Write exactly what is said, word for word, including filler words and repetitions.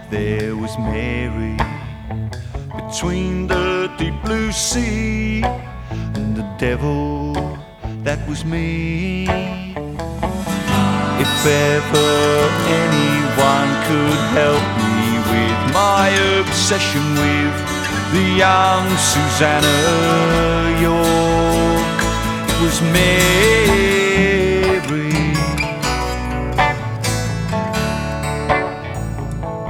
there was Mary between the deep blue sea and the devil, that was me. If ever anyone could help me with my obsession with the young Susanna York, it was Mary.